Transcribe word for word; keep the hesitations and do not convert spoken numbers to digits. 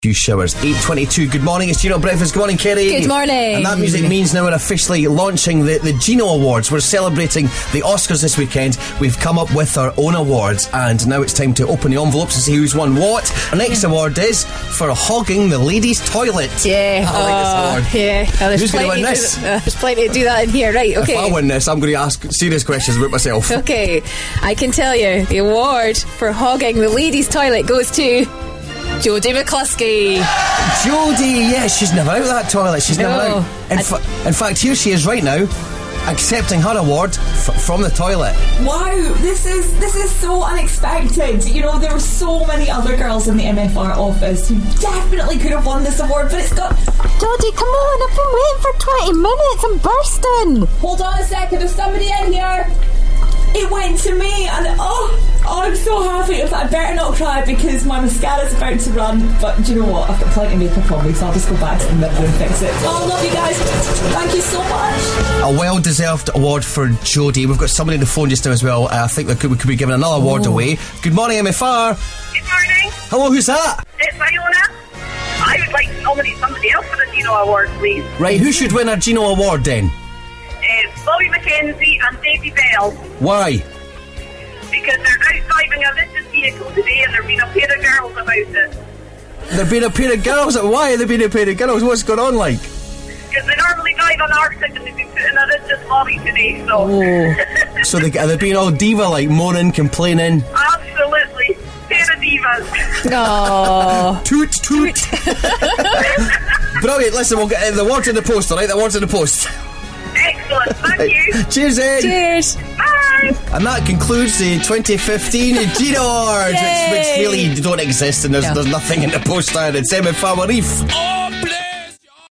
Few showers. eight twenty-two. Good morning, it's Gino Breakfast. Good morning, Kerry. Good morning. And that music means now we're officially launching the, the Gino Awards. We're celebrating the Oscars this weekend. We've come up with our own awards, and now it's time to open the envelopes and see who's won what. Our next award is for hogging the ladies' toilet. Yeah. I like this award. Uh, yeah. Well, Who's going to win this? To, uh, there's plenty to do that in here, right? Okay. If I win this, I'm going to ask serious questions about myself. Okay. I can tell you, the award for hogging the ladies' toilet goes to Jodie McCluskey. Jodie, yes, she's never out of that toilet. She's No. never out. In, fa- in fact, here she is right now, accepting her award f- from the toilet. Wow, this is this is so unexpected. You know, there were so many other girls in the M F R office who definitely could have won this award, but it's got... Jodie, come on, I've been waiting for twenty minutes. I'm bursting. Hold on a second, there's somebody in here. It went to me, and oh, oh, I'm so happy. I better not cry because my mascara's about to run. But do you know what? I've got plenty of makeup on me, so I'll just go back to the mirror and fix it. Oh, love you guys. Thank you so much. A well-deserved award for Jodie. We've got somebody on the phone just now as well. Uh, I think that could, we could be giving another award Oh. away. Good morning, M F R. Good morning. Hello, who's that? It's Iona. I would like to nominate somebody else for the Gino Award, please. Right, who should win our Gino Award then? It's Bobby McKenzie and Davy Bell, Why? because they're out driving a lifted vehicle today and there have been a pair of girls about it. There been a pair of girls. Why have there been a pair of girls? What's going on like? Because they normally drive on Arctic and they've been put in a lifted lorry today, so... Oh. So they, are they being all diva, like moaning, complaining? Absolutely. Pair of divas. Oh. Toot, toot. Brilliant. Listen, we'll get uh, the awards in the post, alright? The awards in the post. Excellent. Thank you. Cheers, Ed. Cheers. Bye. And that concludes the twenty fifteen Gino Awards, which, which Yay. really don't exist, and there's, No. there's nothing in the post either. It's M F R Reef.